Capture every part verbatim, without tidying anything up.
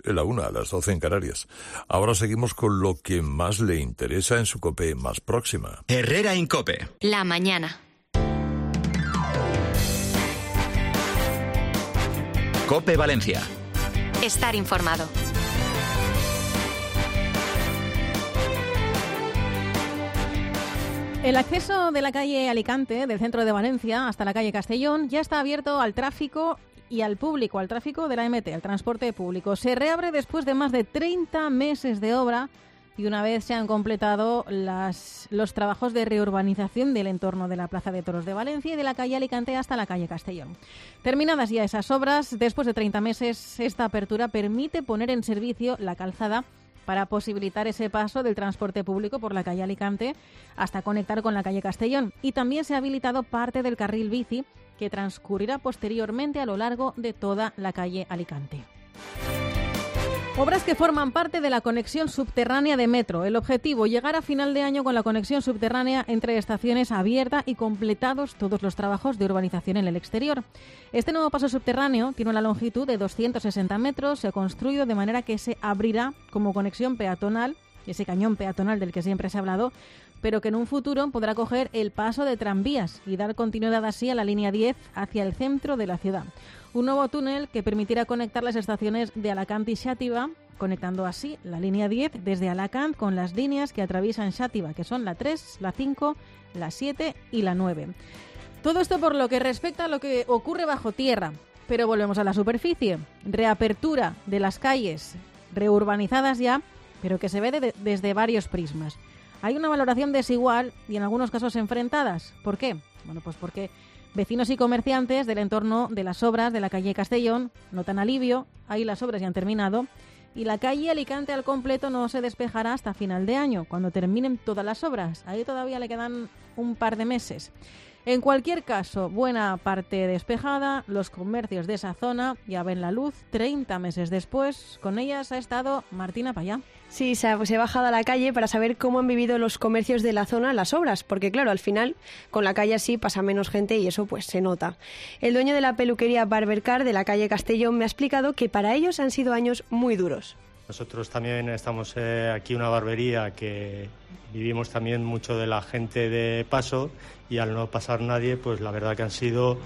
la una, a las doce en Canarias. Ahora seguimos con lo que más le interesa en su COPE más próxima. Herrera en COPE. La mañana. COPE Valencia. Estar informado. El acceso de la calle Alicante, del centro de Valencia, hasta la calle Castellón, ya está abierto al tráfico y al público, al tráfico de la M T, al transporte público. Se reabre después de más de treinta meses de obra y una vez se han completado las, los trabajos de reurbanización del entorno de la Plaza de Toros de Valencia y de la calle Alicante hasta la calle Castellón. Terminadas ya esas obras, después de treinta meses, esta apertura permite poner en servicio la calzada para posibilitar ese paso del transporte público por la calle Alicante hasta conectar con la calle Castellón. Y también se ha habilitado parte del carril bici que transcurrirá posteriormente a lo largo de toda la calle Alicante. Obras que forman parte de la conexión subterránea de metro. El objetivo, llegar a final de año con la conexión subterránea entre estaciones abierta y completados todos los trabajos de urbanización en el exterior. Este nuevo paso subterráneo tiene una longitud de doscientos sesenta metros, se ha construido de manera que se abrirá como conexión peatonal, ese cañón peatonal del que siempre se ha hablado, pero que en un futuro podrá coger el paso de tranvías y dar continuidad así a la línea diez hacia el centro de la ciudad. Un nuevo túnel que permitirá conectar las estaciones de Alacant y Xàtiva, conectando así la línea diez desde Alacant con las líneas que atraviesan Xàtiva, que son la tres, la cinco, la siete y la nueve. Todo esto por lo que respecta a lo que ocurre bajo tierra. Pero volvemos a la superficie. Reapertura de las calles reurbanizadas ya, pero que se ve de, desde varios prismas. Hay una valoración desigual y en algunos casos enfrentadas. ¿Por qué? Bueno, pues porque vecinos y comerciantes del entorno de las obras de la calle Castellón notan alivio, ahí las obras ya han terminado, y la calle Alicante al completo no se despejará hasta final de año, cuando terminen todas las obras. Ahí todavía le quedan un par de meses. En cualquier caso, buena parte despejada, los comercios de esa zona ya ven la luz treinta meses después. Con ellas ha estado Martina Payá. Sí, se ha, pues he bajado a la calle para saber cómo han vivido los comercios de la zona las obras, porque claro, al final con la calle así pasa menos gente y eso pues se nota. El dueño de la peluquería Barbercar de la calle Castellón me ha explicado que para ellos han sido años muy duros. Nosotros también estamos eh, aquí una barbería que vivimos también mucho de la gente de paso y al no pasar nadie, pues la verdad que han sido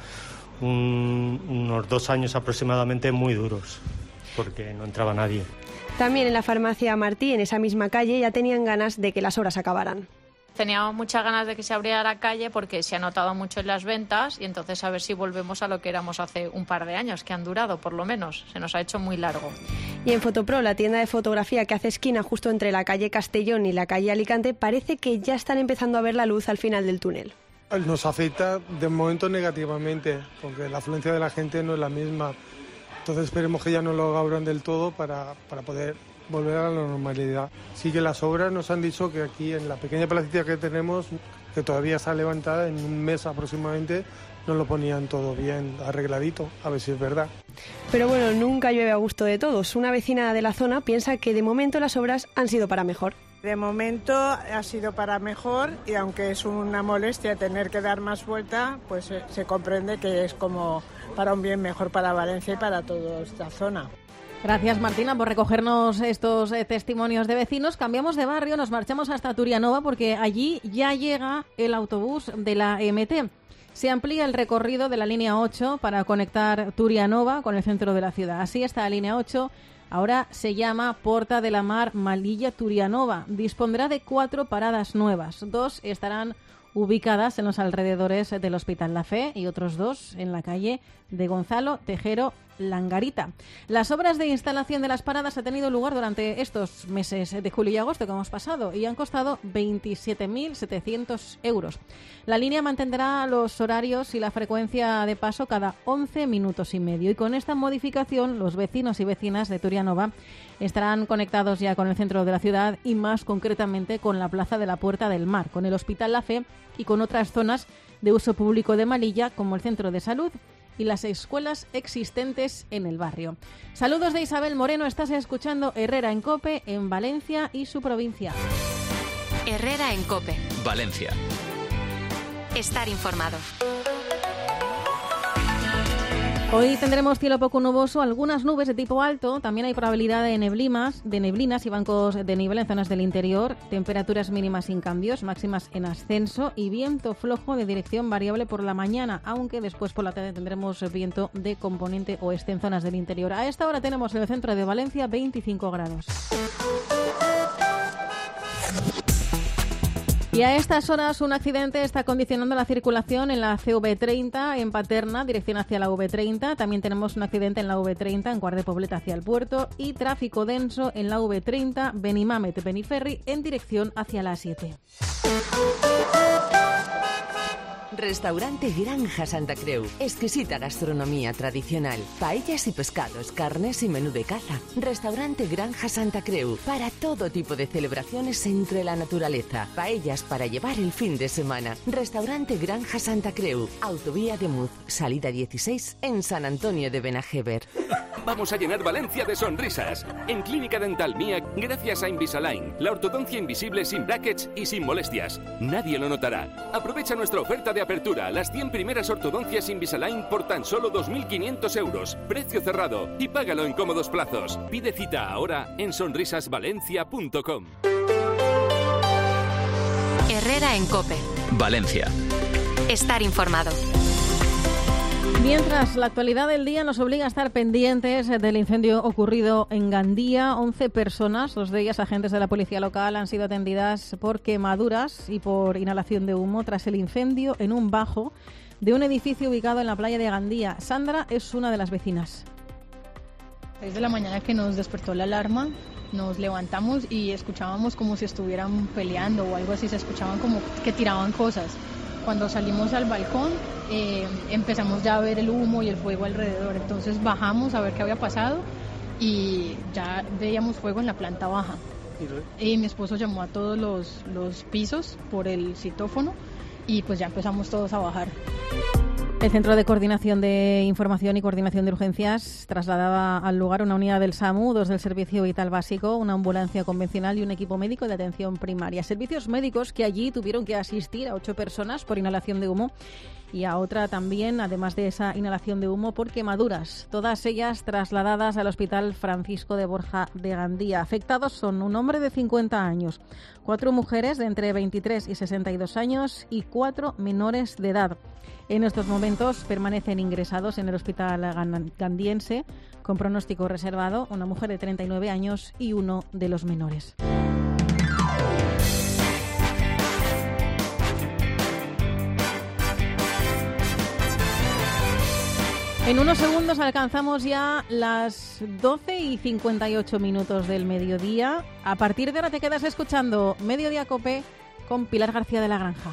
un, unos dos años aproximadamente muy duros, porque no entraba nadie. También en la farmacia Martí, en esa misma calle, ya tenían ganas de que las obras acabaran. Teníamos muchas ganas de que se abriera la calle porque se ha notado mucho en las ventas y entonces a ver si volvemos a lo que éramos hace un par de años, que han durado por lo menos. Se nos ha hecho muy largo. Y en Fotopro, la tienda de fotografía que hace esquina justo entre la calle Castellón y la calle Alicante, parece que ya están empezando a ver la luz al final del túnel. Nos afecta de momento negativamente, porque la afluencia de la gente no es la misma. Entonces esperemos que ya no lo abran del todo para, para poder volver a la normalidad. Sí que las obras nos han dicho que aquí en la pequeña placita que tenemos, que todavía está levantada, en un mes aproximadamente, nos lo ponían todo bien arregladito, a ver si es verdad. Pero bueno, nunca llueve a gusto de todos. Una vecina de la zona piensa que de momento las obras han sido para mejor. De momento ha sido para mejor y aunque es una molestia tener que dar más vuelta, pues se, se comprende que es como para un bien mejor para Valencia y para toda esta zona. Gracias, Martina, por recogernos estos eh, testimonios de vecinos. Cambiamos de barrio, nos marchamos hasta Turianova porque allí ya llega el autobús de la M T. Se amplía el recorrido de la línea ocho para conectar Turianova con el centro de la ciudad. Así esta línea ocho ahora se llama Porta de la Mar Malilla-Turianova. Dispondrá de cuatro paradas nuevas. Dos estarán ubicadas en los alrededores del Hospital La Fe y otros dos en la calle de Gonzalo Tejero Langarita. Las obras de instalación de las paradas han tenido lugar durante estos meses de julio y agosto que hemos pasado y han costado veintisiete mil setecientos euros. La línea mantendrá los horarios y la frecuencia de paso cada once minutos y medio y con esta modificación los vecinos y vecinas de Turianova estarán conectados ya con el centro de la ciudad y más concretamente con la Plaza de la Puerta del Mar, con el Hospital La Fe y con otras zonas de uso público de Malilla como el Centro de Salud y las escuelas existentes en el barrio. Saludos de Isabel Moreno, estás escuchando Herrera en COPE en Valencia y su provincia. Herrera en COPE. Valencia. Estar informado. Hoy tendremos cielo poco nuboso, algunas nubes de tipo alto, también hay probabilidad de neblinas, de neblinas y bancos de niebla en zonas del interior, temperaturas mínimas sin cambios, máximas en ascenso y viento flojo de dirección variable por la mañana, aunque después por la tarde tendremos viento de componente oeste en zonas del interior. A esta hora tenemos en el centro de Valencia veinticinco grados. Y a estas horas un accidente está condicionando la circulación en la C V treinta en Paterna, dirección hacia la V treinta. También tenemos un accidente en la V treinta en Quart de Poblet hacia el puerto y tráfico denso en la V treinta Benimamet-Beniferri en dirección hacia la A siete. Restaurante Granja Santa Creu. Exquisita gastronomía tradicional. Paellas y pescados, carnes y menú de caza. Restaurante Granja Santa Creu. Para todo tipo de celebraciones entre la naturaleza. Paellas para llevar el fin de semana. Restaurante Granja Santa Creu. Autovía de Muz. Salida dieciséis en San Antonio de Benajever. Vamos a llenar Valencia de sonrisas. En Clínica Dental Mía, gracias a Invisalign, la ortodoncia invisible sin brackets y sin molestias. Nadie lo notará. Aprovecha nuestra oferta de apertura, las cien primeras ortodoncias Invisalign por tan solo dos mil quinientos euros. Precio cerrado y págalo en cómodos plazos. Pide cita ahora en sonrisas valencia punto com. Herrera en COPE. Valencia. Estar informado. Mientras, la actualidad del día nos obliga a estar pendientes del incendio ocurrido en Gandía. once personas, dos de ellas agentes de la policía local, han sido atendidas por quemaduras y por inhalación de humo tras el incendio en un bajo de un edificio ubicado en la playa de Gandía. Sandra es una de las vecinas. seis de la mañana que nos despertó la alarma, nos levantamos y escuchábamos como si estuvieran peleando o algo así, se escuchaban como que tiraban cosas. Cuando salimos al balcón eh, empezamos ya a ver el humo y el fuego alrededor, entonces bajamos a ver qué había pasado y ya veíamos fuego en la planta baja. Y mi esposo llamó a todos los, los pisos por el citófono y pues ya empezamos todos a bajar. El Centro de Coordinación de Información y Coordinación de Urgencias trasladaba al lugar una unidad del SAMU, dos del Servicio Vital Básico, una ambulancia convencional y un equipo médico de atención primaria. Servicios médicos que allí tuvieron que asistir a ocho personas por inhalación de humo y a otra también, además de esa inhalación de humo, por quemaduras. Todas ellas trasladadas al Hospital Francisco de Borja de Gandía. Afectados son un hombre de cincuenta años, cuatro mujeres de entre veintitrés y sesenta y dos años y cuatro menores de edad. En estos momentos permanecen ingresados en el hospital gandiense con pronóstico reservado una mujer de treinta y nueve años y uno de los menores. En unos segundos alcanzamos ya las doce y cincuenta y ocho minutos del mediodía. A partir de ahora te quedas escuchando Mediodía COPE con Pilar García de la Granja.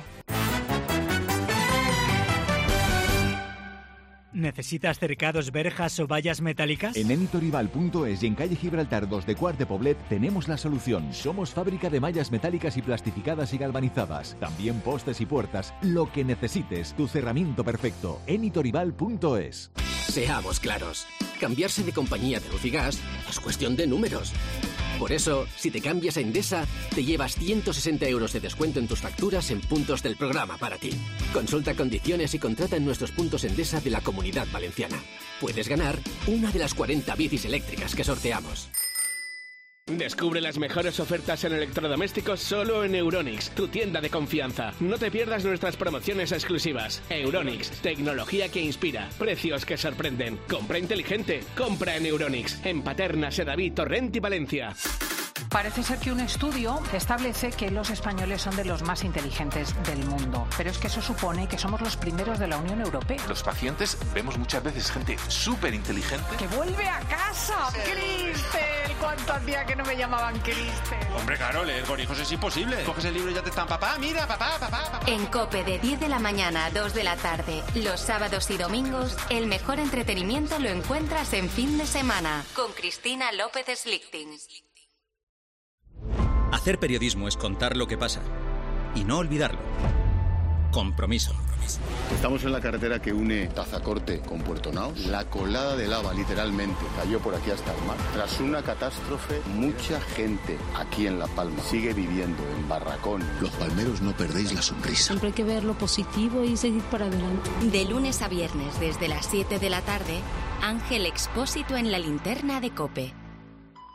¿Necesitas cercados, verjas o vallas metálicas? En enitorival punto es y en calle Gibraltar dos de Quart de Poblet tenemos la solución. Somos fábrica de mallas metálicas y plastificadas y galvanizadas. También postes y puertas. Lo que necesites, tu cerramiento perfecto. enitorival punto es. Seamos claros. Cambiarse de compañía de luz y gas es cuestión de números. Por eso, si te cambias a Endesa, te llevas ciento sesenta euros de descuento en tus facturas en puntos del programa para ti. Consulta condiciones y contrata en nuestros puntos Endesa de la Comunidad Valenciana. Puedes ganar una de las cuarenta bicis eléctricas que sorteamos. Descubre las mejores ofertas en electrodomésticos solo en Euronics, tu tienda de confianza. No te pierdas nuestras promociones exclusivas. Euronics, tecnología que inspira, precios que sorprenden. Compra inteligente, compra en Euronics, en Paterna, Sedaví, Torrent y Valencia. Parece ser que un estudio establece que los españoles son de los más inteligentes del mundo, pero es que eso supone que somos los primeros de la Unión Europea. Los pacientes vemos muchas veces gente súper inteligente ¡que vuelve a casa! ¡Cristel! ¿Cuánto hacía que no me llamaban Cristel? Hombre, claro, leer con hijos es imposible. Coges el libro y ya te están, papá, mira, papá, papá, papá. En COPE de diez de la mañana a dos de la tarde, los sábados y domingos, el mejor entretenimiento lo encuentras en Fin de Semana, con Cristina López Slichting. Hacer periodismo es contar lo que pasa y no olvidarlo. Compromiso. Estamos en la carretera que une Tazacorte con Puerto Naos. La colada de lava, literalmente, cayó por aquí hasta el mar. Tras una catástrofe, mucha gente aquí en La Palma sigue viviendo en barracón. Los palmeros no perdéis la sonrisa. Siempre hay que ver lo positivo y seguir para adelante. De lunes a viernes, desde las siete de la tarde, Ángel Expósito en la linterna de COPE.